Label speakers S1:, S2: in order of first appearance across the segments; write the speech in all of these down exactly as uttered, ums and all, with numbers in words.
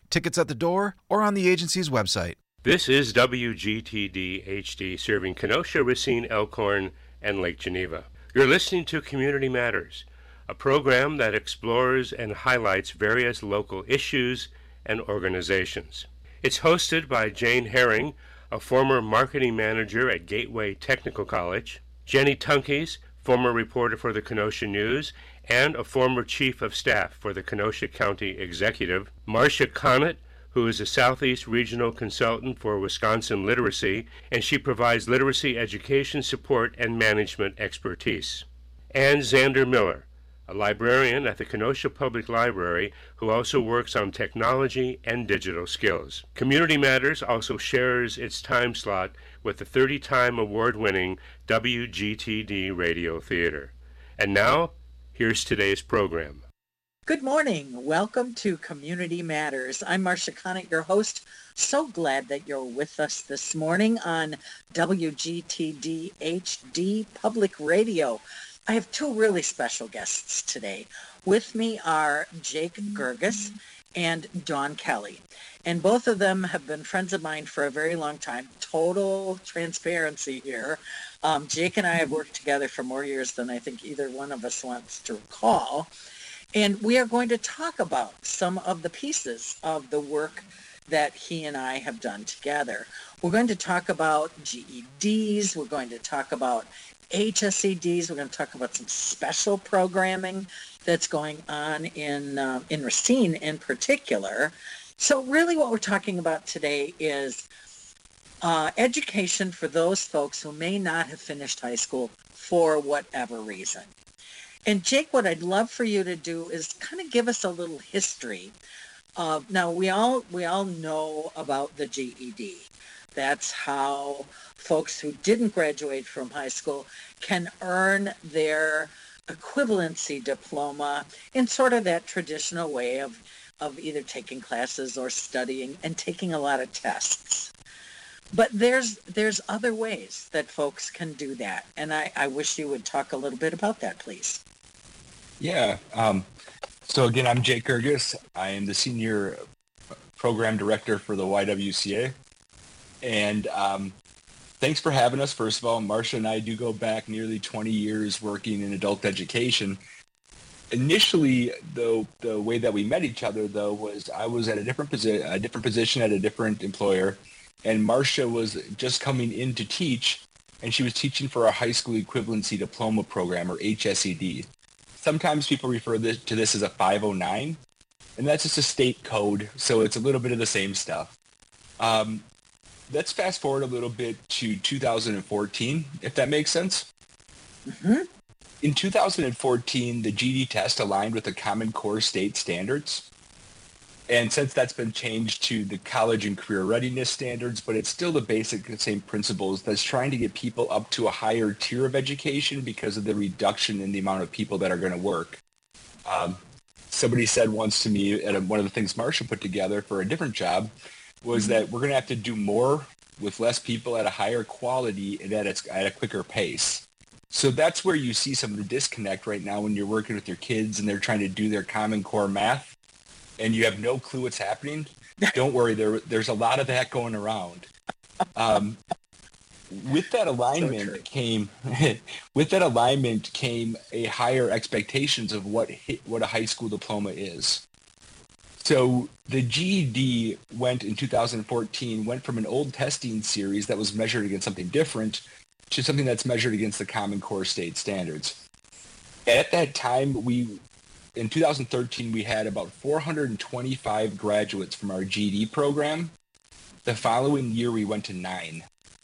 S1: Tickets at the door or on the agency's website.
S2: This is W G T D H D serving Kenosha, Racine, Elkhorn, and Lake Geneva. You're listening to Community Matters, a program that explores and highlights various local issues and organizations. It's hosted by Jane Herring, a former marketing manager at Gateway Technical College, Jenny Tunkeys, former reporter for the Kenosha News, and a former chief of staff for the Kenosha County Executive, Marcia Connett, who is a Southeast Regional Consultant for Wisconsin Literacy, and she provides literacy education support and management expertise, and Xander Miller, a librarian at the Kenosha Public Library who also works on technology and digital skills. Community Matters also shares its time slot with the thirty-time award-winning W G T D Radio Theater. And now, here's today's program.
S3: Good morning. Welcome to Community Matters. I'm Marcia Connett, your host. So glad that you're with us this morning on W G T D H D Public Radio. I have two really special guests today. With me are Jake Gerges and Dawn Kelly. And both of them have been friends of mine for a very long time. Total transparency here. Um, Jake and I have worked together for more years than I think either one of us wants to recall. And we are going to talk about some of the pieces of the work that he and I have done together. We're going to talk about G E Ds. We're going to talk about H S E Ds. We're going to talk about some special programming that's going on in uh, in Racine in particular. So really what we're talking about today is uh, education for those folks who may not have finished high school for whatever reason. And Jake, what I'd love for you to do is kind of give us a little history of, now we all we all know about the G E D. That's how folks who didn't graduate from high school can earn their equivalency diploma in sort of that traditional way of, of either taking classes or studying and taking a lot of tests. But there's there's other ways that folks can do that. And I, I wish you would talk a little bit about that, please.
S4: Yeah. Um, so again, I'm Jake Gerges. I am the Senior Program Director for the Y W C A. And um, thanks for having us. First of all, Marcia and I do go back nearly twenty years working in adult education. Initially, though, the way that we met each other, though, was I was at a different, posi- a different position at a different employer, and Marcia was just coming in to teach, and she was teaching for a high school equivalency diploma program, or H S E D. Sometimes people refer this, to this as a five oh nine, and that's just a state code, so it's a little bit of the same stuff. Um, let's fast forward a little bit to two thousand fourteen, if that makes sense.
S3: Mm-hmm.
S4: In two thousand fourteen, the G E D test aligned with the Common Core state standards. And since that's been changed to the college and career readiness standards, but it's still the basic same principles that's trying to get people up to a higher tier of education because of the reduction in the amount of people that are going to work. Um, somebody said once to me, at a, one of the things Marcia put together for a different job, was that we're going to have to do more with less people at a higher quality and at, its, at a quicker pace. So that's where you see some of the disconnect right now when you're working with your kids and they're trying to do their Common Core math and you have no clue what's happening. Don't worry, there there's a lot of that going around. Um, with that alignment so came with that alignment came a higher expectations of what what a high school diploma is. So the G E D went in two thousand fourteen went from an old testing series that was measured against something different to something that's measured against the Common Core state standards. At that time, we in two thousand thirteen, we had about four hundred twenty-five graduates from our G E D program. The following year, we went to nine.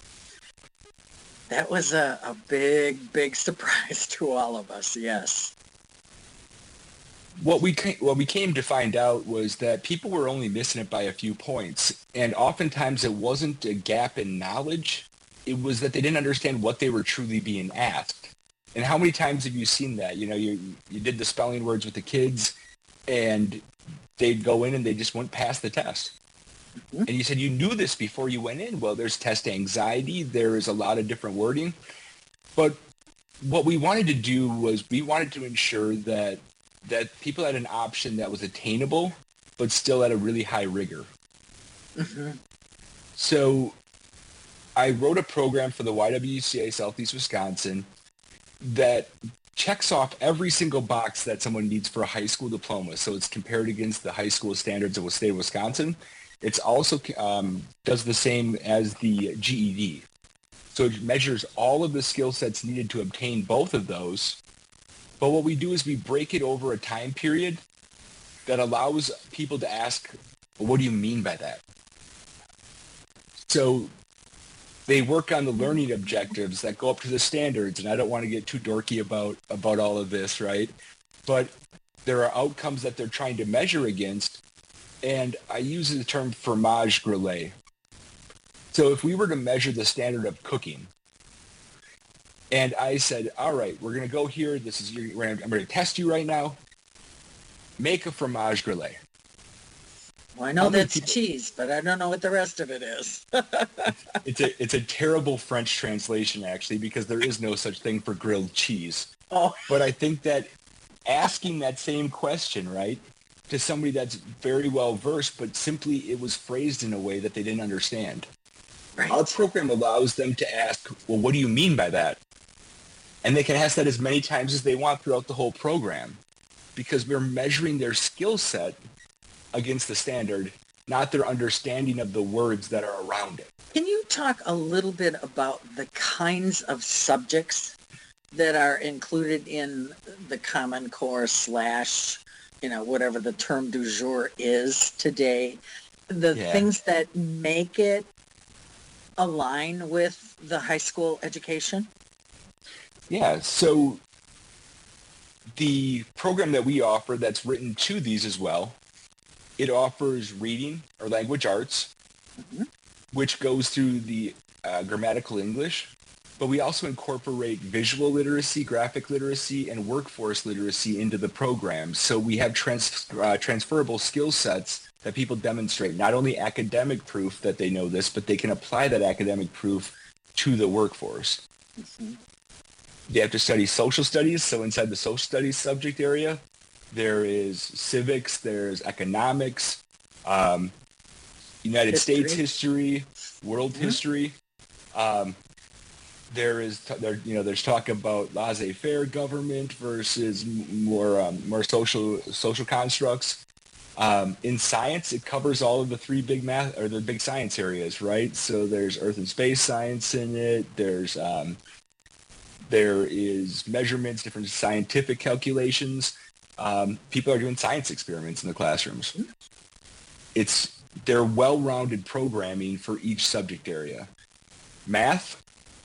S3: That was a, a big, big surprise to all of us, yes.
S4: What we, what we came to find out was that people were only missing it by a few points. And oftentimes, it wasn't a gap in knowledge. It was that they didn't understand what they were truly being asked. And how many times have you seen that? You know, you you did the spelling words with the kids, and they'd go in and they just went past the test. Mm-hmm. And you said you knew this before you went in. Well, there's test anxiety. There is a lot of different wording. But what we wanted to do was we wanted to ensure that that people had an option that was attainable but still at a really high rigor.
S3: Mm-hmm.
S4: So I wrote a program for the Y W C A Southeast Wisconsin that checks off every single box that someone needs for a high school diploma. So it's compared against the high school standards of the state of Wisconsin. It's also um, does the same as the G E D. So it measures all of the skill sets needed to obtain both of those. But what we do is we break it over a time period that allows people to ask, well, what do you mean by that? So they work on the learning objectives that go up to the standards, and I don't want to get too dorky about, about all of this, right? But there are outcomes that they're trying to measure against, and I use the term fromage grelé. So if we were to measure the standard of cooking, and I said, all right, we're going to go here. This is your, I'm going to test you right now. Make a fromage grelé.
S3: Well, I know that's people, cheese, but I don't know what the rest of it is.
S4: it's a it's a terrible French translation, actually, because there is no such thing for grilled cheese.
S3: Oh.
S4: But I think that asking that same question, right, to somebody that's very well versed, but simply it was phrased in a way that they didn't understand.
S3: Right.
S4: Our program allows them to ask, well, what do you mean by that? And they can ask that as many times as they want throughout the whole program, because we're measuring their skill set against the standard, not their understanding of the words that are around it.
S3: Can you talk a little bit about the kinds of subjects that are included in the Common Core slash, you know, whatever the term du jour is today, the
S4: Yeah.
S3: things that make it align with the high school education?
S4: Yeah, so the program that we offer that's written to these as well, it offers reading or language arts,
S3: Mm-hmm.
S4: which goes through the uh, grammatical English, but we also incorporate visual literacy, graphic literacy, and workforce literacy into the program. So we have trans- uh, transferable skill sets that people demonstrate, not only academic proof that they know this, but they can apply that academic proof to the workforce.
S3: Mm-hmm.
S4: They have to study social studies, so inside the social studies subject area, there is civics, there's economics, um, United
S3: History.
S4: States history, world
S3: Mm-hmm.
S4: history. Um, there is, t- there, you know, there's talk about laissez-faire government versus m- more um, more social social constructs. Um, in science, it covers all of the three big math or the big science areas, right? So there's Earth and space science in it. There's um, there is measurements, different scientific calculations. Um, people are doing science experiments in the classrooms. It's they're well-rounded programming for each subject area. Math,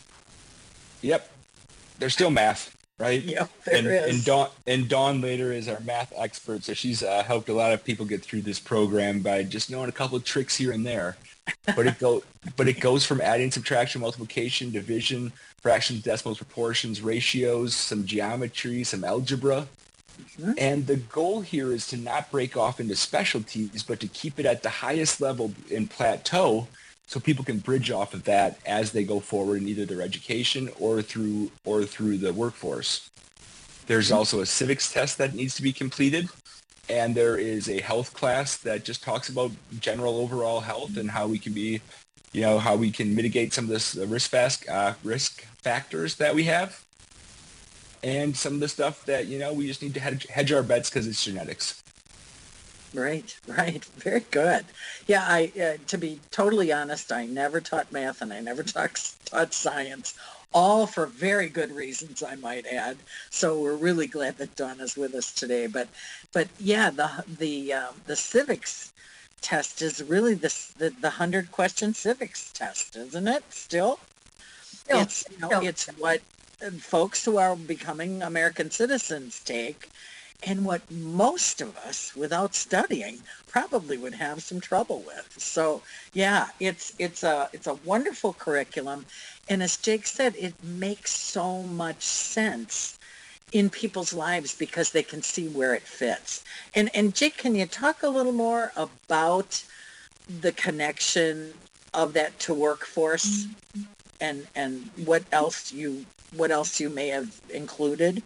S4: yep, there's still math, right?
S3: Yep, there
S4: and,
S3: is.
S4: And Dawn, and Dawn later is our math expert, so she's uh, helped a lot of people get through this program by just knowing a couple of tricks here and there. But it go, but it goes from adding, subtraction, multiplication, division, fractions, decimals, proportions, ratios, some geometry, some algebra.
S3: Mm-hmm.
S4: And the goal here is to not break off into specialties, but to keep it at the highest level in plateau so people can bridge off of that as they go forward in either their education or through or through the workforce. There's mm-hmm. also a civics test that needs to be completed, and there is a health class that just talks about general overall health and how we can be, you know, how we can mitigate some of this risk fast, uh, risk factors that we have. And some of the stuff that, you know, we just need to hedge, hedge our bets because it's genetics.
S3: Right, right. Very good. Yeah, I uh, to be totally honest, I never taught math and I never taught, taught science, all for very good reasons, I might add. So we're really glad that Dawn is with us today. But, but yeah, the the um, the civics test is really the the, the hundred question civics test, isn't it? Still,
S5: Still,
S3: it's you know,
S5: still.
S3: it's what folks who are becoming American citizens take, and what most of us, without studying, probably would have some trouble with. So, yeah, it's it's a it's a wonderful curriculum, and as Jake said, it makes so much sense in people's lives because they can see where it fits. And and Jake, can you talk a little more about the connection of that to workforce, and and what else you what else you may have included?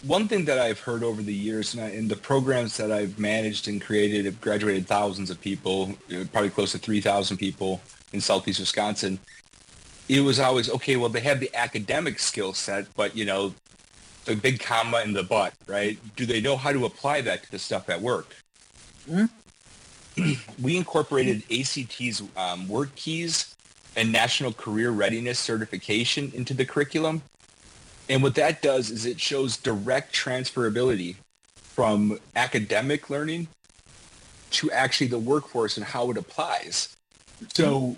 S4: one thing that I've heard over the years, and I- in the programs that I've managed and created, have graduated thousands of people, you know, probably close to three thousand people in Southeast Wisconsin. It was always, okay, well, they have the academic skill set, but, you know, the big comma in the but, right? Do they know how to apply that to the stuff at work?
S3: Hmm?
S4: We incorporated A C T's um, work keys and National Career Readiness Certification into the curriculum. And what that does is it shows direct transferability from academic learning to actually the workforce and how it applies. So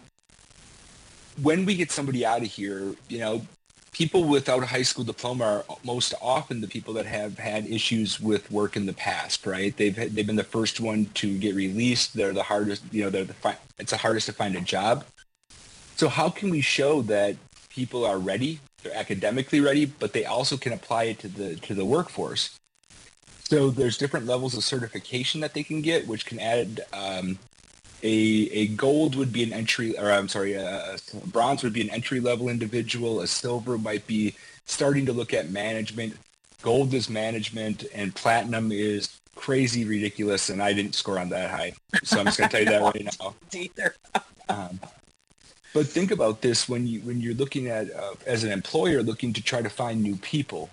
S4: when we get somebody out of here, you know, people without a high school diploma are most often the people that have had issues with work in the past, right? They've they've been the first one to get released. They're the hardest, you know, they're the fi- it's the hardest to find a job. So how can we show that people are ready, they're academically ready, but they also can apply it to the to the workforce? So there's different levels of certification that they can get, which can add um, A, a gold would be an entry, or I'm sorry, a, a bronze would be an entry-level individual. A silver might be starting to look at management. Gold is management, and platinum is crazy ridiculous, and I didn't score on that high. So I'm just going to tell you that right now.
S3: Either.
S4: Um, but think about this when, you, when you're looking at, uh, as an employer, looking to try to find new people.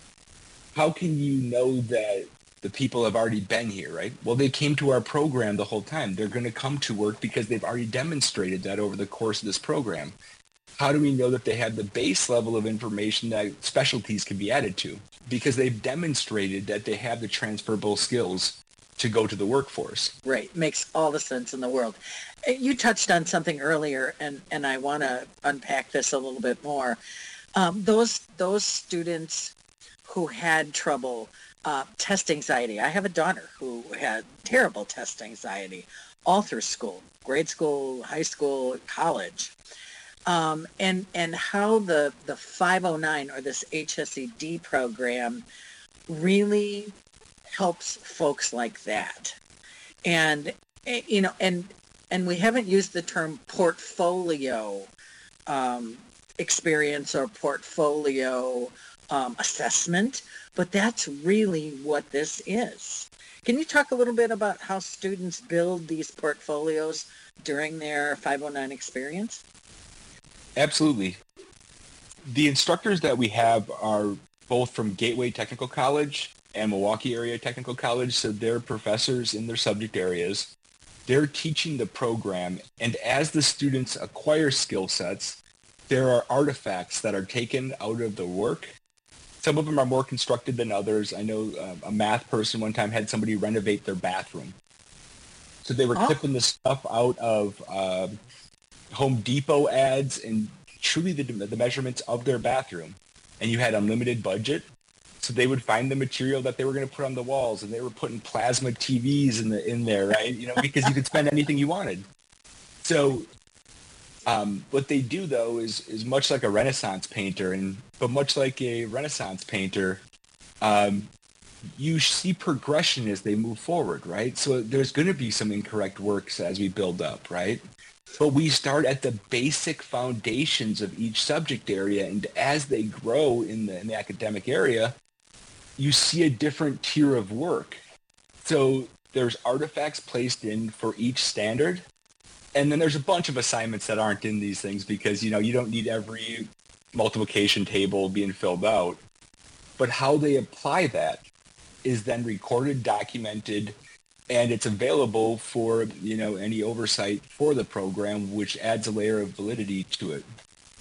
S4: How can you know that the people have already been here, right? Well, they came to our program the whole time. They're going to come to work because they've already demonstrated that over the course of this program. How do we know that they have the base level of information that specialties can be added to? Because they've demonstrated that they have the transferable skills to go to the workforce.
S3: Right. Makes all the sense in the world. You touched on something earlier, and, and I want to unpack this a little bit more. Um, those those students who had trouble Uh, test anxiety. I have a daughter who had terrible test anxiety all through school, grade school, high school, college. Um, and and how the, the five oh nine or this H S E D program really helps folks like that. And, eh, you know, and and we haven't used the term portfolio um, experience or portfolio um, assessment, but that's really what this is. Can you talk a little bit about how students build these portfolios during their five oh nine experience?
S4: Absolutely. The instructors that we have are both from Gateway Technical College and Milwaukee Area Technical College, so they're professors in their subject areas. They're teaching the program, and as the students acquire skill sets, there are artifacts that are taken out of the work. Some of them are more constructed than others. I know uh, a math person one time had somebody renovate their bathroom. So they were
S3: Oh.
S4: clipping the stuff out of uh, Home Depot ads and truly the, the measurements of their bathroom. And you had unlimited budget. So they would find the material that they were going to put on the walls, and they were putting plasma T Vs in the in there, right? You know, because you could spend anything you wanted. So Um, what they do, though, is is much like a Renaissance painter, and but much like a Renaissance painter, um, you see progression as they move forward, right? So there's going to be some incorrect works as we build up, right? But we start at the basic foundations of each subject area, and as they grow in the, in the academic area, you see a different tier of work. So there's artifacts placed in for each standard. And then there's a bunch of assignments that aren't in these things because, you know, you don't need every multiplication table being filled out. But how they apply that is then recorded, documented, and it's available for, you know, any oversight for the program, which adds a layer of validity to it.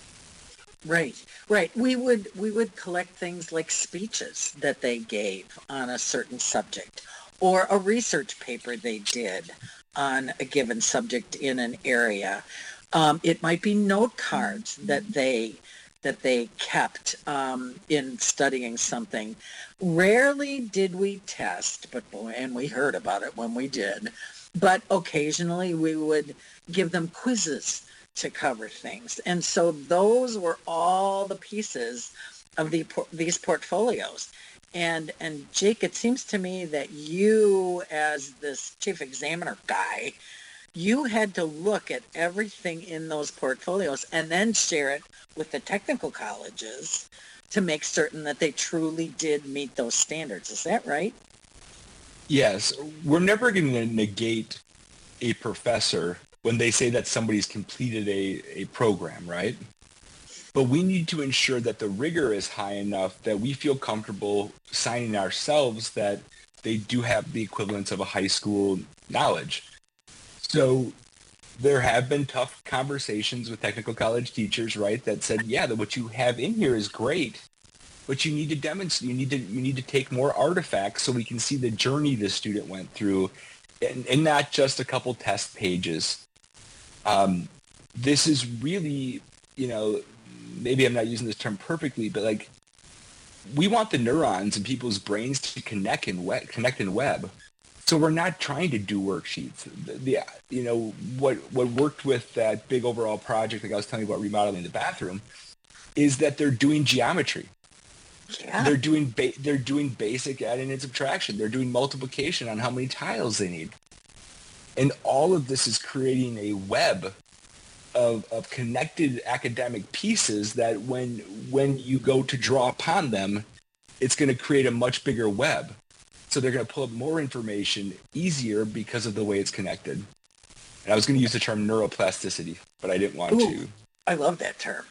S3: Right, right. We would we would collect things like speeches that they gave on a certain subject, or a research paper they did on a given subject in an area. Um, it might be note cards that they that they kept um, in studying something. Rarely did we test, but boy, and we heard about it when we did. But occasionally we would give them quizzes to cover things, and so those were all the pieces of the these portfolios. And and Jake, it seems to me that you, as this chief examiner guy, you had to look at everything in those portfolios and then share it with the technical colleges to make certain that they truly did meet those standards. Is that right?
S4: Yes. We're never going to negate a professor when they say that somebody's completed a, a program, right? But we need to ensure that the rigor is high enough that we feel comfortable signing ourselves that they do have the equivalence of a high school knowledge. So there have been tough conversations with technical college teachers, right, that said, yeah, that what you have in here is great, but you need to demonstrate, you need to, you need to take more artifacts so we can see the journey the student went through, and, and not just a couple test pages. Um, this is really, you know, maybe I'm not using this term perfectly, but like, we want the neurons in people's brains to connect and web, connect and web. So we're not trying to do worksheets. The, the you know what what worked with that big overall project, like I was telling you about remodeling the bathroom, is that they're doing geometry.
S3: Yeah.
S4: They're doing ba- they're doing basic adding and subtraction. They're doing multiplication on how many tiles they need, and all of this is creating a web of of connected academic pieces that when when you go to draw upon them, it's going to create a much bigger web. So they're going to pull up more information easier because of the way it's connected. And I was going to use the term neuroplasticity, but I didn't want
S3: Ooh,
S4: to.
S3: I love that term.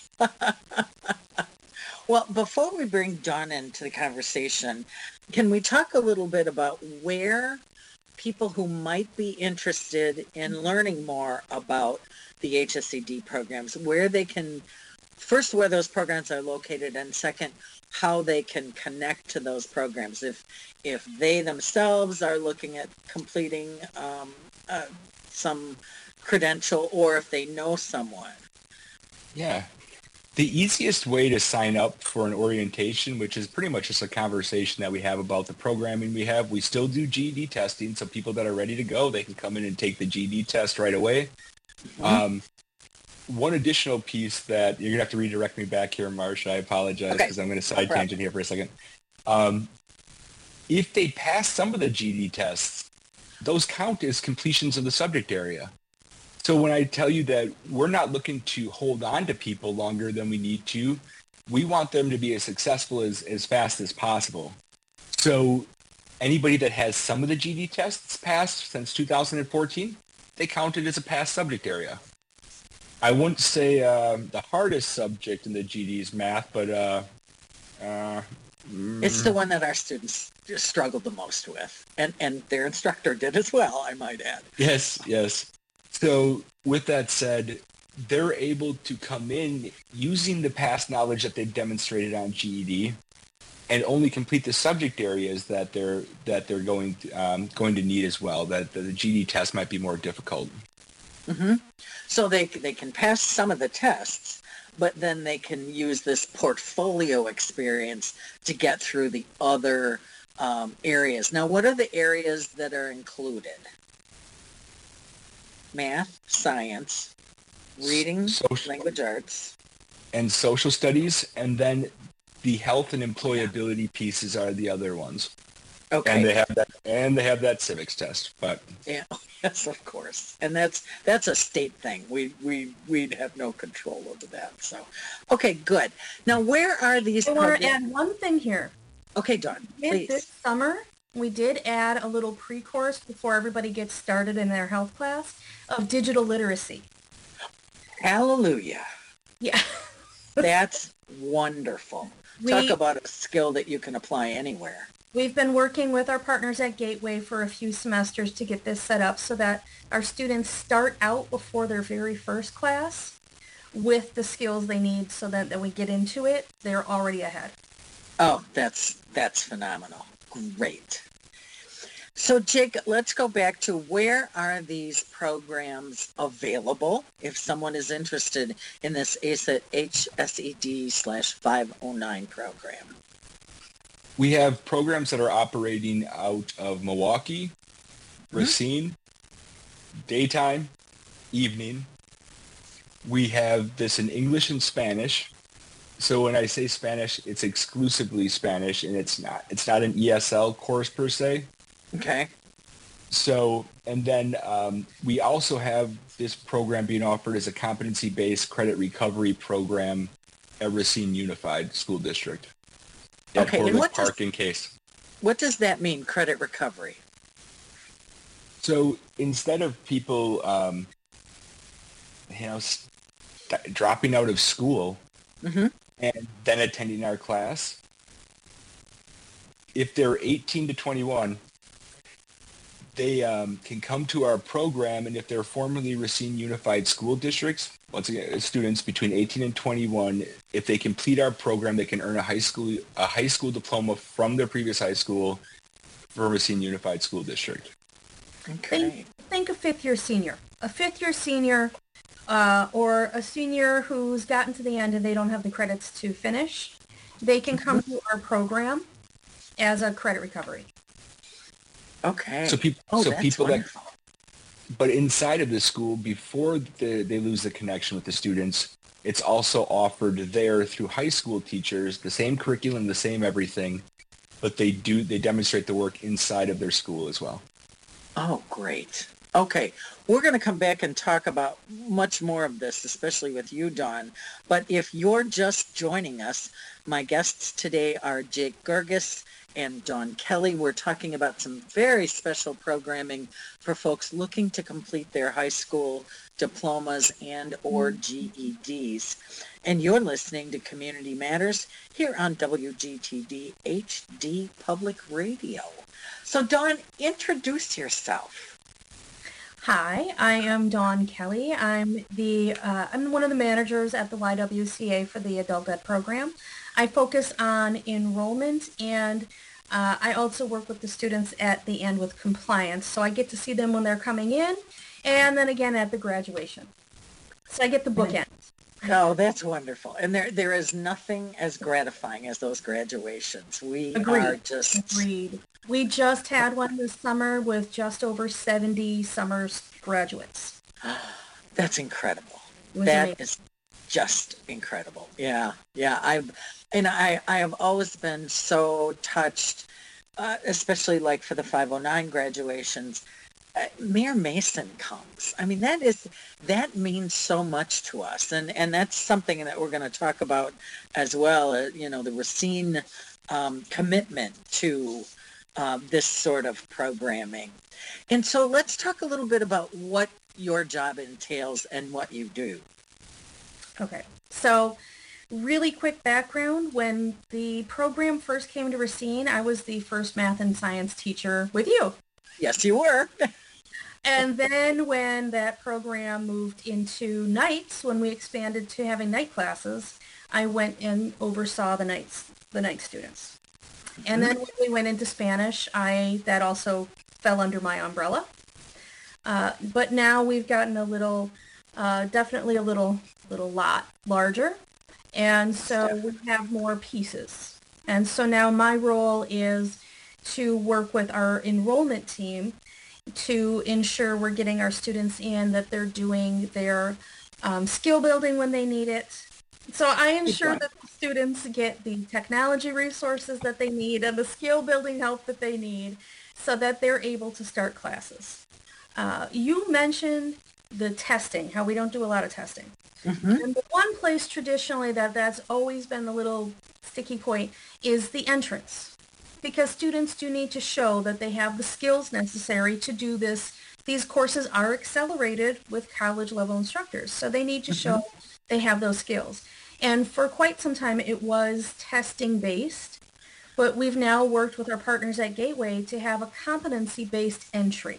S3: Well, before we bring Dawn into the conversation, can we talk a little bit about where people who might be interested in learning more about the H S E D programs, where they can, first, where those programs are located, and second, how they can connect to those programs if if they themselves are looking at completing um, uh, some credential, or if they know someone.
S4: Yeah. The easiest way to sign up for an orientation, which is pretty much just a conversation that we have about the programming we have, we still do G E D testing, so people that are ready to go, they can come in and take the G E D test right away. Mm-hmm. Um, one additional piece that you're going to have to redirect me back here, Marcia. I apologize because okay. I'm going to side no tangent here for a second. Um, if they pass some of the G E D tests, those count as completions of the subject area. So when I tell you that we're not looking to hold on to people longer than we need to, we want them to be as successful as, as fast as possible. So anybody that has some of the G E D tests passed since two thousand fourteen, they counted as a passed subject area. I wouldn't say uh, the hardest subject in the G E D is math, but uh, uh, mm.
S3: it's the one that our students struggled the most with, and, and their instructor did as well, I might add.
S4: Yes, yes. So with that said, they're able to come in using the past knowledge that they've demonstrated on G E D, and only complete the subject areas that they're that they're going to, um, going to need as well. That the G E D test might be more difficult.
S3: Mm-hmm. So they they can pass some of the tests, but then they can use this portfolio experience to get through the other um, areas. Now, what are the areas that are included? Math, science, reading, social, language arts,
S4: and social studies, and then the health and employability yeah. pieces are the other ones. Okay. And they have that, and they have that civics test. But
S3: yeah, yes, of course, and that's that's a state thing. We we we'd have no control over that. So, okay, good. Now, where are these?
S5: I want to add one thing here.
S3: Okay, Dawn, please.
S5: This summer, we did add a little pre-course before everybody gets started in their health class of digital literacy.
S3: Hallelujah.
S5: Yeah.
S3: That's wonderful. We, Talk about a skill that you can apply anywhere.
S5: We've been working with our partners at Gateway for a few semesters to get this set up so that our students start out before their very first class with the skills they need so that when we get into it, they're already ahead.
S3: Oh, that's that's phenomenal. Great. So, Jake, let's go back to where are these programs available if someone is interested in this H S E D slash five oh nine program?
S4: We have programs that are operating out of Milwaukee, Racine, mm-hmm. daytime, evening. We have this in English and Spanish. So when I say Spanish, it's exclusively Spanish, and it's not it's not an E S L course per se.
S3: Okay.
S4: So, and then um, we also have this program being offered as a competency-based credit recovery program a Racine Unified School District. At
S3: Okay, and
S4: Horlick
S3: what does,
S4: Park and Case.
S3: what does that mean, credit recovery?
S4: So instead of people, um, you know, st- dropping out of school
S3: Mm-hmm.
S4: and then attending our class, if they're eighteen to twenty-one, they um, can come to our program, and if they're formerly Racine Unified School Districts, once again, students between eighteen and twenty-one, if they complete our program, they can earn a high school a high school diploma from their previous high school for Racine Unified School District.
S3: Okay.
S5: Think, think a fifth year senior. A fifth year senior uh, or a senior who's gotten to the end and they don't have the credits to finish, they can come to our program as a credit recovery.
S3: Okay.
S4: So people,
S3: oh,
S4: so
S3: that's
S4: people
S3: wonderful.
S4: that, but inside of the school, before the, they lose the connection with the students, it's also offered there through high school teachers, the same curriculum, the same everything, but they do, they demonstrate the work inside of their school as well.
S3: Oh, great. Okay, we're going to come back and talk about much more of this, especially with you, Dawn. But if you're just joining us, my guests today are Jake Gerges and Dawn Kelly. We're talking about some very special programming for folks looking to complete their high school diplomas and or G E Ds. And you're listening to Community Matters here on W G T D H D Public Radio. So Dawn, introduce yourself.
S5: Hi, I am Dawn Kelly. I'm the uh, I'm one of the managers at the Y W C A for the Adult Ed program. I focus on enrollment, and uh, I also work with the students at the end with compliance. So I get to see them when they're coming in, and then again at the graduation. So I get the bookends.
S3: Oh, that's wonderful. And there there is nothing as gratifying as those graduations. We
S5: Agreed.
S3: are just...
S5: Agreed. We just had one this summer with just over seventy summer graduates.
S3: That's incredible.
S5: It was
S3: That
S5: amazing.
S3: is just incredible. Yeah, yeah. I've and I I have always been so touched, uh, especially like for the five oh nine graduations. Uh, Mayor Mason comes. I mean, that is that means so much to us, and and that's something that we're going to talk about as well. Uh, you know, the Racine um, commitment to uh, this sort of programming. And so let's talk a little bit about what your job entails and what you do.
S5: Okay, so really quick background. When the program first came to Racine, I was the first math and science teacher with you.
S3: Yes, you were.
S5: And then when that program moved into nights, when we expanded to having night classes, I went and oversaw the nights, the night students. And then when we went into Spanish, I that also fell under my umbrella. Uh, but now we've gotten a little, uh, definitely a little, little lot larger. And so we have more pieces. And so now my role is to work with our enrollment team to ensure we're getting our students in, that they're doing their um, skill building when they need it. So I ensure that the students get the technology resources that they need and the skill building help that they need so that they're able to start classes. Uh, you mentioned the testing, how we don't do a lot of testing.
S3: Mm-hmm.
S5: And the one place traditionally that that's always been the little sticky point is the entrance. Because students do need to show that they have the skills necessary to do this. These courses are accelerated with college level instructors, so they need to show mm-hmm. they have those skills. And for quite some time it was testing based, but we've now worked with our partners at Gateway to have a competency based entry.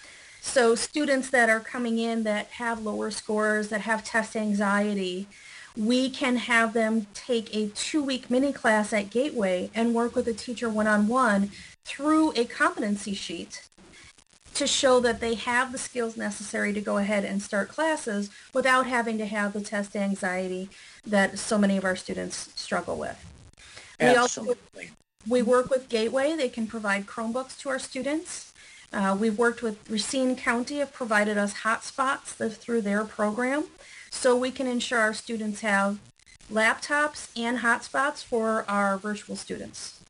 S5: So students that are coming in that have lower scores, that have test anxiety, we can have them take a two-week mini class at Gateway and work with a teacher one-on-one through a competency sheet to show that they have the skills necessary to go ahead and start classes without having to have the test anxiety that so many of our students struggle with.
S3: Absolutely.
S5: We also we work with Gateway. They can provide Chromebooks to our students. Uh, we've worked with Racine County, have provided us hotspots through their program, so we can ensure our students have laptops and hotspots for our virtual students.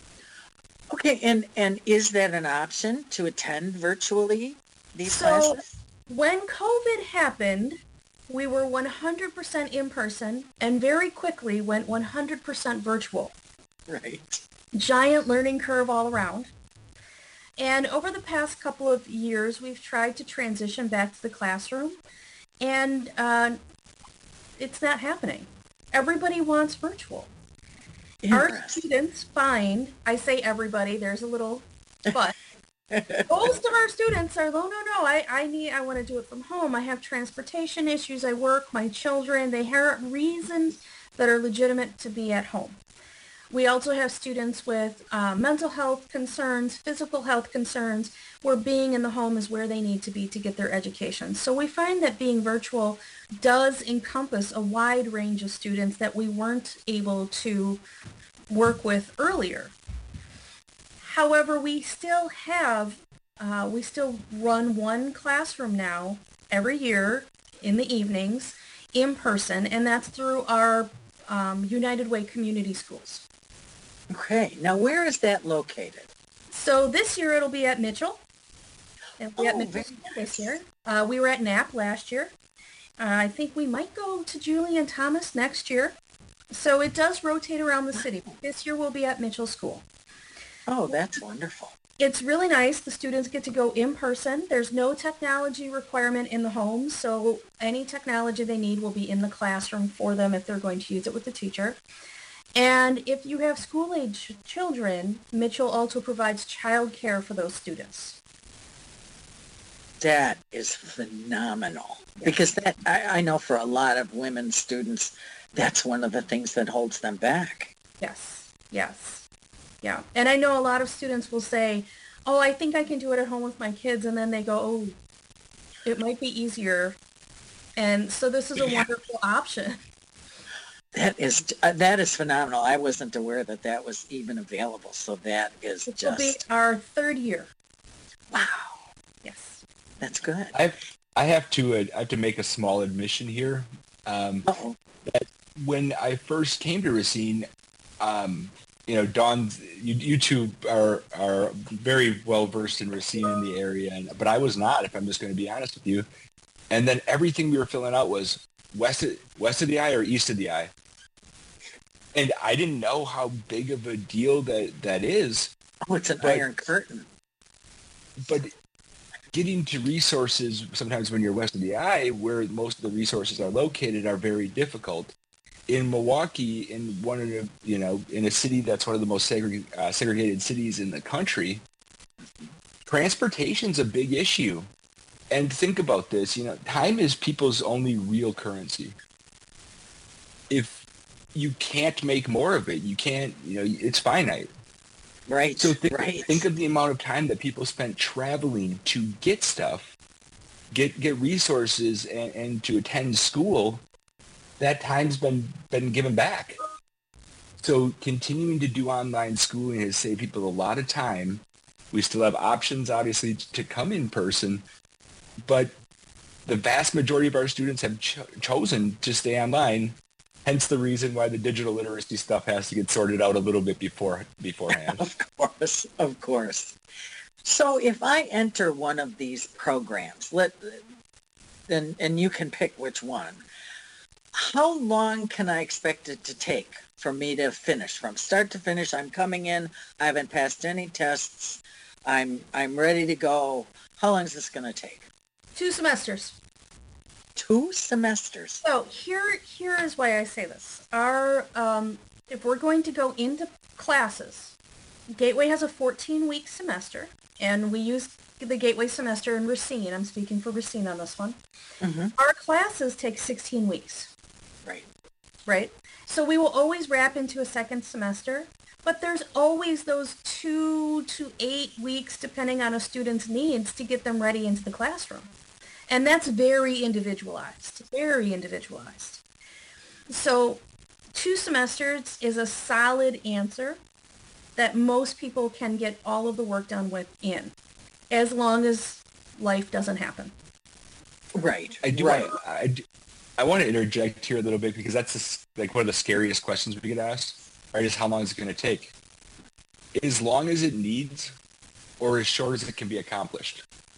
S3: Okay, and, and is that an option to attend virtually these
S5: So
S3: classes?
S5: when COVID happened, we were one hundred percent in person and very quickly went one hundred percent virtual.
S3: Right.
S5: Giant learning curve all around. And over the past couple of years, we've tried to transition back to the classroom, and uh, it's not happening. Everybody wants virtual. Our students find, I say everybody, there's a little but, most of our students are, no, no, no, I, I need, I want to do it from home. I have transportation issues. I work, my children, they have reasons that are legitimate to be at home. We also have students with uh, mental health concerns, physical health concerns, where being in the home is where they need to be to get their education. So we find that being virtual does encompass a wide range of students that we weren't able to work with earlier. However, we still have, uh, we still run one classroom now every year in the evenings in person, and that's through our um, United Way community schools.
S3: Okay. Now, where is that located?
S5: So this year it'll be at Mitchell. It'll be
S3: Oh,
S5: at Mitchell
S3: very
S5: School
S3: nice.
S5: this year. Uh, we were at Knapp last year. Uh, I think we might go to Julian Thomas next year. So it does rotate around the city. This year we'll be at Mitchell School.
S3: Oh, that's wonderful.
S5: It's really nice. The students get to go in person. There's no technology requirement in the home, so any technology they need will be in the classroom for them if they're going to use it with the teacher. And if you have school-age children, Mitchell also provides childcare for those students.
S3: That is phenomenal. Because that I, I know for a lot of women students, that's one of the things that holds them back.
S5: Yes, yes, yeah. And I know a lot of students will say, oh, I think I can do it at home with my kids. And then they go, oh, it might be easier. And so this is a
S3: Yeah.
S5: wonderful option.
S3: That is uh, that is phenomenal. I wasn't aware that that was even available. So that is
S5: This will be
S3: just,
S5: our third year.
S3: wow.
S5: Yes.
S3: That's good.
S4: I I have to uh, I have to make a small admission here. Um,
S3: Uh-oh.
S4: when I first came to Racine, um, you know, Dawn, you, you two are are very well versed in Racine in the area, and, but I was not. If I'm just going to be honest with you, and then everything we were filling out was west of, west of the I or east of the I, and I didn't know how big of a deal that that is.
S3: Oh, it's an
S4: But-
S3: iron curtain.
S4: But getting to resources sometimes when you're west of the I, where most of the resources are located, are very difficult. In Milwaukee, in one of the, you know, in a city that's one of the most segreg- uh, segregated cities in the country, transportation's a big issue. And think about this, you know, time is people's only real currency. If you can't make more of it, you can't, you know, it's finite.
S3: Right.
S4: So think,
S3: right.
S4: think of the amount of time that people spent traveling to get stuff, get get resources, and, and to attend school. That time's been been given back. So continuing to do online schooling has saved people a lot of time. We still have options, obviously, to come in person, but the vast majority of our students have cho- chosen to stay online. Hence the reason why the digital literacy stuff has to get sorted out a little bit before beforehand.
S3: Of course, of course. So if I enter one of these programs, let then and you can pick which one. How long can I expect it to take for me to finish from start to finish? I'm coming in. I haven't passed any tests. I'm I'm ready to go. How long is this going to take?
S5: Two semesters.
S3: Two semesters.
S5: So here, here is why I say this. Our, um, if we're going to go into classes, Gateway has a fourteen-week semester, and we use the Gateway semester in Racine. I'm speaking for Racine on this one.
S3: Mm-hmm.
S5: Our classes take sixteen weeks,
S3: Right.
S5: right? So we will always wrap into a second semester, but there's always those two to eight weeks, depending on a student's needs, to get them ready into the classroom. And that's very individualized, very individualized. So two semesters is a solid answer that most people can get all of the work done within, as long as life doesn't happen.
S3: Right.
S4: I do.
S3: Right.
S4: Want, I, do- I want to interject here a little bit because that's just, like one of the scariest questions we get asked. Right? Is how long is it going to take? As long as it needs, or as short as it can be accomplished.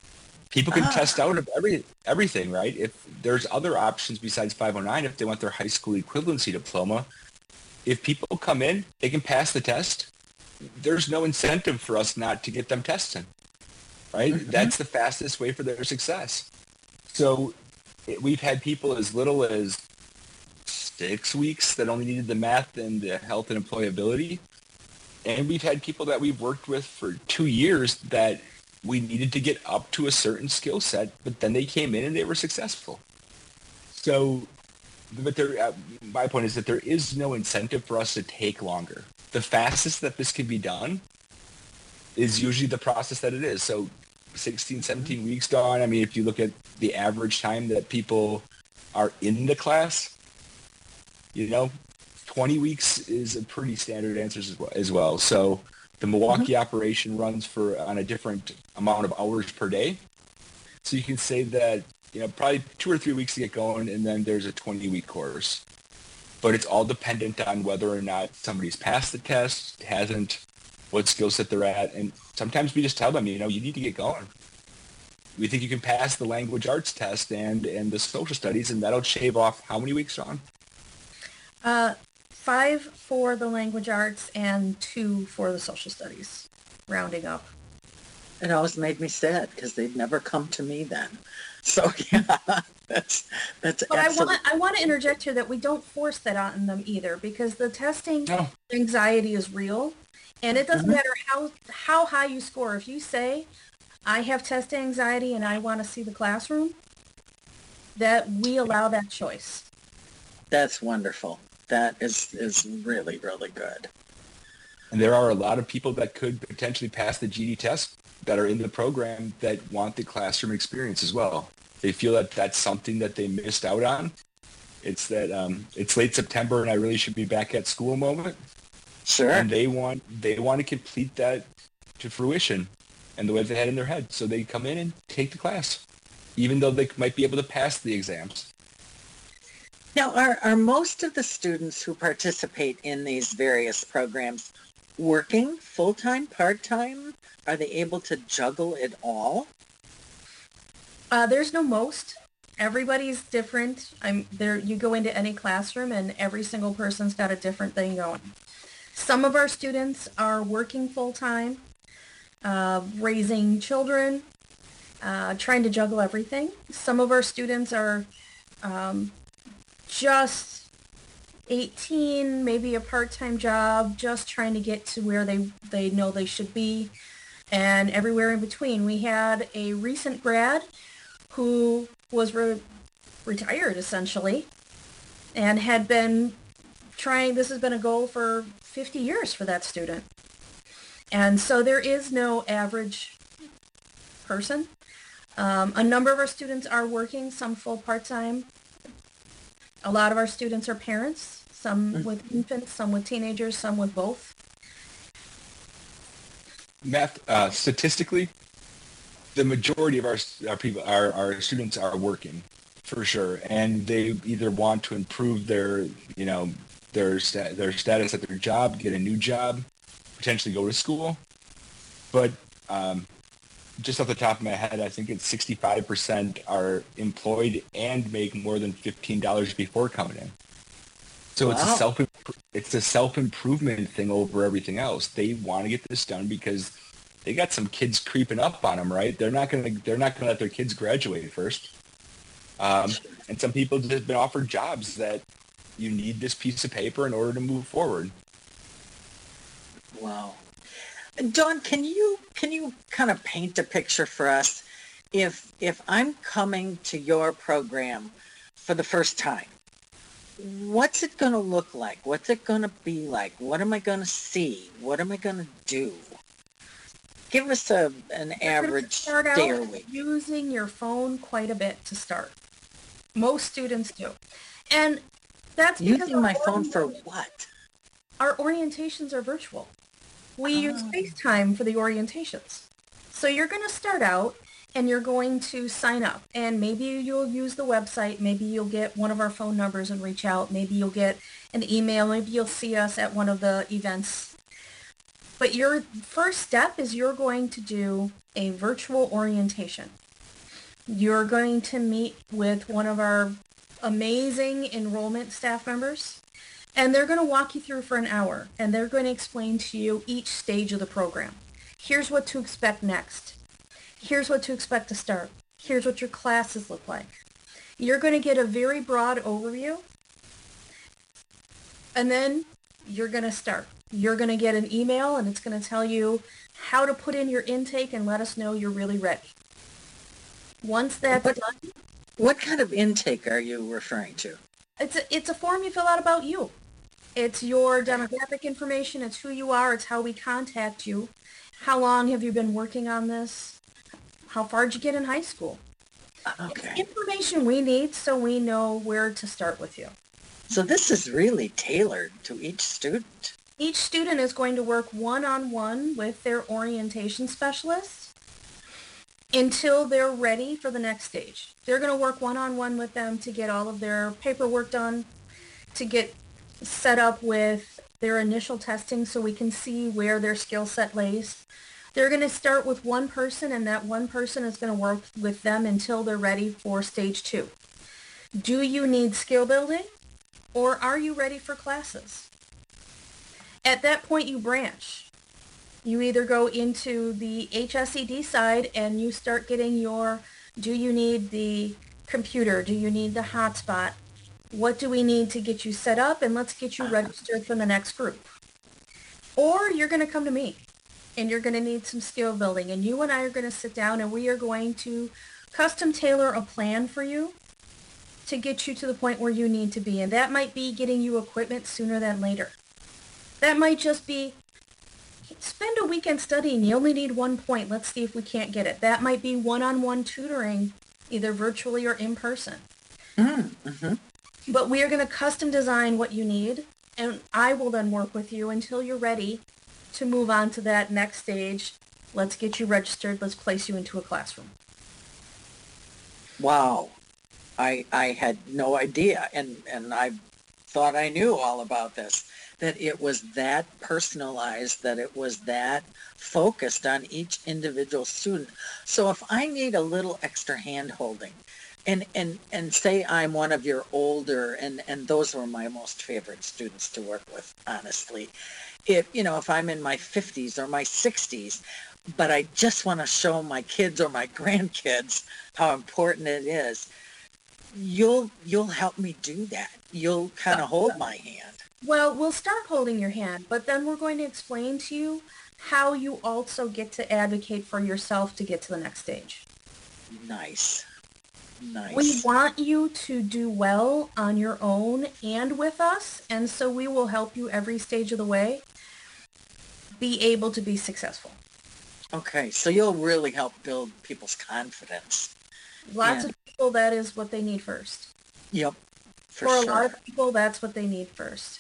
S4: People can
S3: Ah.
S4: test out of every everything, right? If there's other options besides five oh nine, if they want their high school equivalency diploma, if people come in, they can pass the test. There's no incentive for us not to get them testing, right?
S3: Mhm.
S4: That's the fastest way for their success. So it, we've had people as little as six weeks that only needed the math and the health and employability. And we've had people that we've worked with for two years that we needed to get up to a certain skill set, but then they came in and they were successful. So, but there, uh, my point is that there is no incentive for us to take longer. The fastest that this can be done is usually the process that it is. So sixteen, seventeen weeks, Dawn. I mean, if you look at the average time that people are in the class, you know, twenty weeks is a pretty standard answer as well. As well. So the Milwaukee mm-hmm. operation runs for on a different amount of hours per day. So you can say that, you know, probably two or three weeks to get going, and then there's a twenty-week course. But it's all dependent on whether or not somebody's passed the test, hasn't, what skill set they're at. And sometimes we just tell them, you know, you need to get going. We think you can pass the language arts test and, and the social studies, and that'll shave off how many weeks, Dawn?
S5: Uh, five for the language arts and two for the social studies, rounding up.
S3: It always made me sad because they'd never come to me then. So yeah, that's that's.
S5: But I
S3: absolutely.
S5: want I want to interject here that we don't force that on them either, because the testing
S4: No.
S5: anxiety is real, and it doesn't
S3: Mm-hmm.
S5: matter how how high you score. If you say, "I have test anxiety and I want to see the classroom," that we allow that choice.
S3: That's wonderful. That is is really really good.
S4: And there are a lot of people that could potentially pass the G D test that are in the program that want the classroom experience as well. They feel that that's something that they missed out on. It's that um, it's late September and I really should be back at school moment.
S3: Sure.
S4: And they want they want to complete that to fruition and the way they had in their head. So they come in and take the class, even though they might be able to pass the exams.
S3: Now, are, are most of the students who participate in these various programs working full-time, part-time? Are they able to juggle it all?
S5: Uh, there's no most. Everybody's different. I'm there. You go into any classroom, and every single person's got a different thing going. Some of our students are working full-time, uh, raising children, uh, trying to juggle everything. Some of our students are um, just eighteen, maybe a part-time job, just trying to get to where they, they know they should be, and everywhere in between. We had a recent grad who was re- retired, essentially, and had been trying, this has been a goal for fifty years for that student. And so there is no average person. Um, a number of our students are working, some full part-time. A lot of our students are parents, some with infants, some with teenagers, some with both.
S4: Math, uh, statistically, the majority of our, our people, our, our students are working for sure, and they either want to improve their, you know, their sta- their status at their job, get a new job, potentially go to school. But um, just off the top of my head, I think it's sixty-five percent are employed and make more than fifteen dollars before coming in. So it's
S3: Wow.
S4: a self it's a self-improvement thing over everything else. They want to get this done because they got some kids creeping up on them, right? They're not gonna they're not gonna let their kids graduate first. Um, and some people just been offered jobs that you need this piece of paper in order to move forward.
S3: Wow. Dawn, can you can you kind of paint a picture for us? If if I'm coming to your program for the first time, what's it going to look like? What's it going to be like? What am I going to see? What am I going to do? Give us a an average
S5: Start
S3: day or
S5: out
S3: week.
S5: using your phone quite a bit to start. Most students do. And that's because
S3: Using my
S5: our
S3: phone for
S5: orient-
S3: what?
S5: our orientations are virtual. We use
S3: Oh.
S5: FaceTime for the orientations. So you're going to start out and you're going to sign up, and maybe you'll use the website, maybe you'll get one of our phone numbers and reach out, maybe you'll get an email, maybe you'll see us at one of the events. But your first step is you're going to do a virtual orientation. You're going to meet with one of our amazing enrollment staff members, and they're going to walk you through for an hour, and they're going to explain to you each stage of the program. Here's what to expect next. Here's what to expect to start. Here's what your classes look like. You're going to get a very broad overview, and then you're going to start. You're going to get an email, and it's going to tell you how to put in your intake and let us know you're really ready. Once that's
S3: What,
S5: done,
S3: what kind of intake are you referring to?
S5: it's a, it's a form you fill out about you. It's your demographic information. It's who you are. It's how we contact you. How long have you been working on this? How far did you get in high school?
S3: Okay.
S5: It's information we need so we know where to start with you.
S3: So this is really tailored to each student.
S5: Each student is going to work one-on-one with their orientation specialist until they're ready for the next stage. They're going to work one-on-one with them to get all of their paperwork done, to get set up with their initial testing so we can see where their skill set lays. They're going to start with one person, and that one person is going to work with them until they're ready for stage two. Do you need skill building, or are you ready for classes? At that point, you branch. You either go into the H S E D side and you start getting your, do you need the computer? Do you need the hotspot? What do we need to get you set up? And let's get you registered for the next group. Or you're going to come to me and you're going to need some skill building. And you and I are going to sit down and we are going to custom tailor a plan for you to get you to the point where you need to be. And that might be getting you equipment sooner than later. That might just be, spend a weekend studying. You only need one point. Let's see if we can't get it. That might be one-on-one tutoring, either virtually or in person.
S3: Mm-hmm.
S5: But we are going to custom design what you need, and I will then work with you until you're ready to move on to that next stage. Let's get you registered. Let's place you into a classroom.
S3: Wow. I I had no idea, and, and I thought I knew all about this, that it was that personalized, that it was that focused on each individual student. So if I need a little extra hand-holding, and, and, and say I'm one of your older, and, and those were my most favorite students to work with, honestly. If, you know, if I'm in my fifties or my sixties, but I just want to show my kids or my grandkids how important it is, you'll you'll help me do that. You'll kind of hold my hand.
S5: Well, we'll start holding your hand, but then we're going to explain to you how you also get to advocate for yourself to get to the next stage.
S3: Nice. Nice.
S5: We want you to do well on your own and with us, and so we will help you every stage of the way be able to be successful.
S3: Okay, so you'll really help build people's confidence.
S5: Lots
S3: And-
S5: of people, that is what they need first.
S3: Yep, for,
S5: For a
S3: sure.
S5: lot of people, that's what they need first.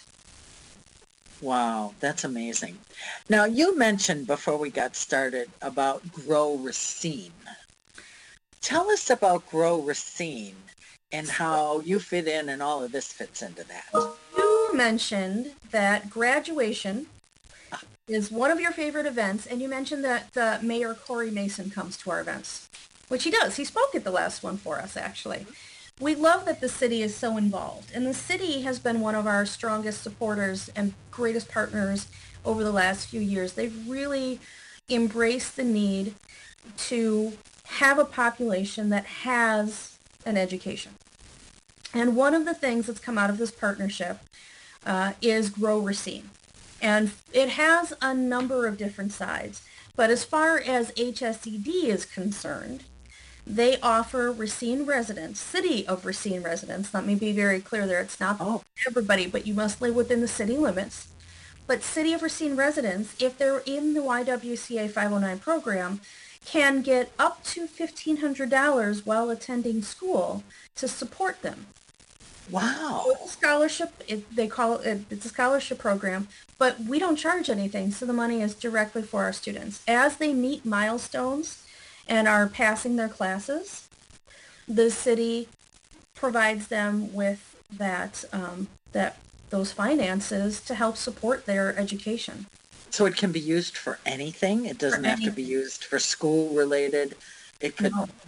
S3: Wow, that's amazing. Now, you mentioned before we got started about Grow Racine. Tell us about Grow Racine and how you fit in and all of this fits into that.
S5: You mentioned that graduation is one of your favorite events, and you mentioned that uh, Mayor Corey Mason comes to our events, which he does. He spoke at the last one for us, actually. We love that the city is so involved, and the city has been one of our strongest supporters and greatest partners over the last few years. They've really embraced the need to have a population that has an education. And one of the things that's come out of this partnership uh, is Grow Racine. And it has a number of different sides. But as far as H S E D is concerned, they offer Racine residents, City of Racine residents, let me be very clear there, it's not
S3: Oh.
S5: everybody, but you must live within the city limits. But City of Racine residents, if they're in the Y W C A five oh nine program, can get up to fifteen hundred dollars while attending school to support them.
S3: Wow.
S5: It's a scholarship, it, they call it, it's a scholarship program, but we don't charge anything, so the money is directly for our students. As they meet milestones and are passing their classes, the city provides them with that, um, that those finances to help support their education.
S3: So it can be used for anything? It doesn't
S5: For
S3: have to be
S5: anything.
S3: used for school related? It could,
S5: No.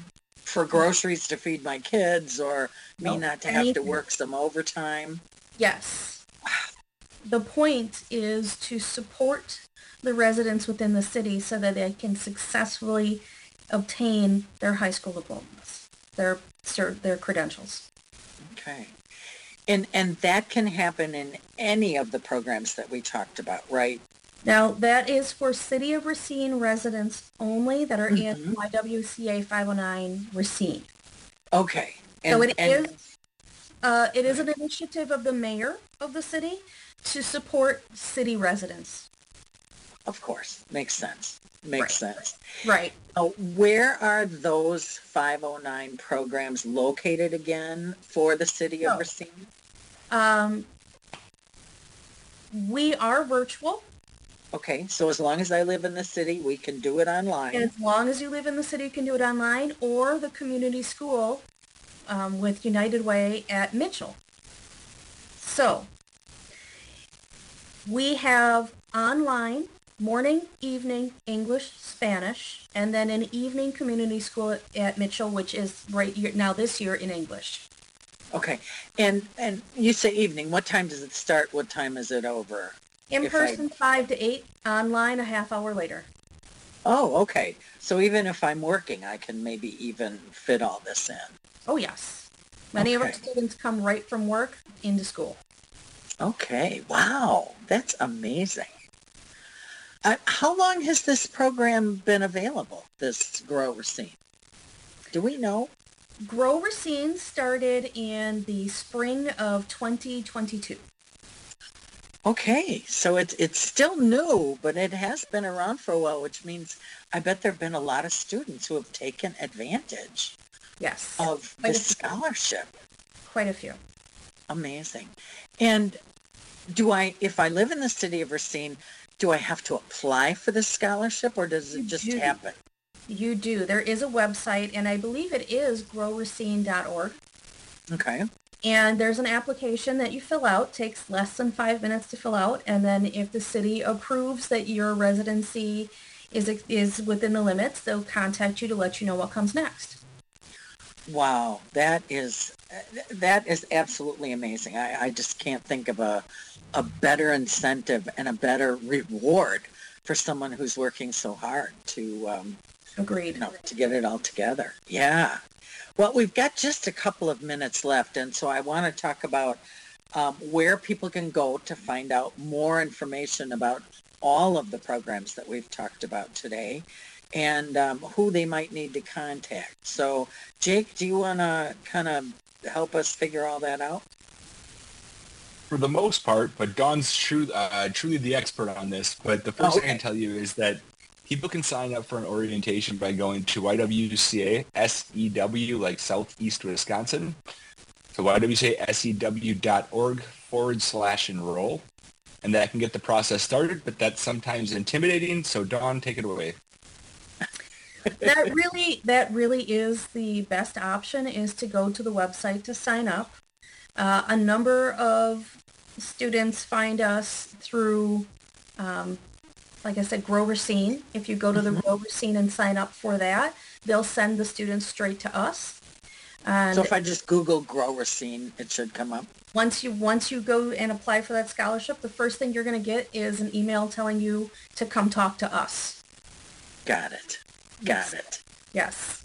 S3: for groceries to feed my kids, or me
S5: Nope.
S3: not to have to
S5: Anything.
S3: work some overtime.
S5: Yes. The point is to support the residents within the city so that they can successfully obtain their high school diplomas, their cert- their credentials.
S3: Okay. And and that can happen in any of the programs that we talked about, right?
S5: Now, that is for City of Racine residents only that are
S3: Mhm.
S5: in Y W C A five oh nine Racine.
S3: Okay. And,
S5: So it
S3: and,
S5: is, uh, it is an initiative of the mayor of the city to support city residents.
S3: Of course, makes sense. Makes
S5: Right.
S3: sense.
S5: Right.
S3: Now, where are those five oh nine programs located again for the city of
S5: Oh.
S3: Racine?
S5: Um, we are virtual.
S3: Okay, so as long as I live in the city, we can do it online.
S5: As long as you live in the city, you can do it online, or the community school um, with United Way at Mitchell. So we have online, morning, evening, English, Spanish, and then an evening community school at, at Mitchell, which is right year, now this year in English.
S3: Okay, and and you say evening. What time does it start? What time is it over?
S5: In
S3: If I-
S5: person, five to eight, online, a half hour later.
S3: Oh, okay. So even if I'm working, I can maybe even fit all this in.
S5: Oh, yes. Many of our
S3: Okay.
S5: students come right from work into school.
S3: Okay, wow, that's amazing. Uh, how long has this program been available, this Grow Racine? Do we know?
S5: Grow Racine started in the spring of twenty twenty-two.
S3: Okay, so it's it's still new, but it has been around for a while, which means I bet there have been a lot of students who have taken advantage
S5: Yes,
S3: of
S5: Quite a
S3: this
S5: few.
S3: scholarship.
S5: quite a few.
S3: Amazing. And do I, if I live in the city of Racine, do I have to apply for this scholarship, or does it
S5: You
S3: just
S5: do.
S3: happen?
S5: You do. There is a website, and I believe it is grow racine dot org.
S3: Okay.
S5: And there's an application that you fill out. Takes less than five minutes to fill out. And then if the city approves that your residency is is within the limits, they'll contact you to let you know what comes next.
S3: Wow, that is that is absolutely amazing. I, I just can't think of a a better incentive and a better reward for someone who's working so hard to um,
S5: Agreed.
S3: you know, to get it all together. Yeah. Well, we've got just a couple of minutes left, and so I want to talk about um, where people can go to find out more information about all of the programs that we've talked about today, and um, who they might need to contact. So, Jake, do you want to kind of help us figure all that out?
S4: For the most part, but Dawn's true, uh, truly the expert on this. But the first
S3: Oh,
S4: thing I
S3: okay.
S4: can tell you is that people can sign up for an orientation by going to Y W C A S E W, like Southeast Wisconsin. So Y W C A S E W dot org forward slash enroll. And that can get the process started, but that's sometimes intimidating. So Dawn, take it away.
S5: that really that really is the best option, is to go to the website to sign up. Uh, a number of students find us through, um, like I said, Grow Racine. If you go to the Grow Racine and sign up for that, they'll send the students straight to us. And
S3: So if I just Google Grow Racine, it should come up.
S5: once you once you go and apply for that scholarship, the first thing you're going to get is an email telling you to come talk to us.
S3: Got it. Got
S5: Yes.
S3: it.
S5: Yes.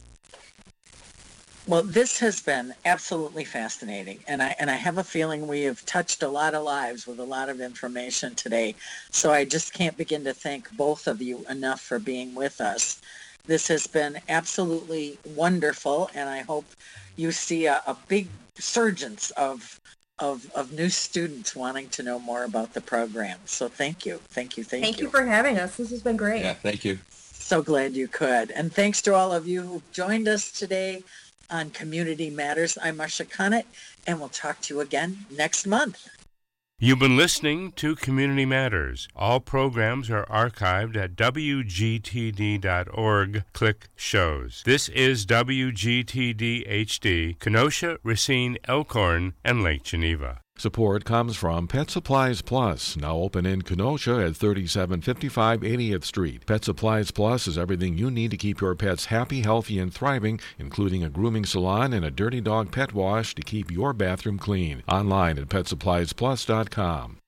S3: Well, this has been absolutely fascinating, and I and I have a feeling we have touched a lot of lives with a lot of information today. So I just can't begin to thank both of you enough for being with us. This has been absolutely wonderful, and I hope you see a, a big surgence of of of new students wanting to know more about the program. So thank you, thank you, thank,
S5: Thank you for having us. This has been great.
S4: Yeah, thank you.
S3: So glad you could. And thanks to all of you who joined us today on Community Matters. I'm Marcia Cunnett, and we'll talk to you again next month.
S2: You've been listening to Community Matters. All programs are archived at W G T D dot org. Click Shows. This is W G T D H D, Kenosha, Racine, Elkhorn, and Lake Geneva.
S6: Support comes from Pet Supplies Plus, now open in Kenosha at thirty-seven fifty-five eightieth Street. Pet Supplies Plus is everything you need to keep your pets happy, healthy, and thriving, including a grooming salon and a dirty dog pet wash to keep your bathroom clean. Online at pet supplies plus dot com.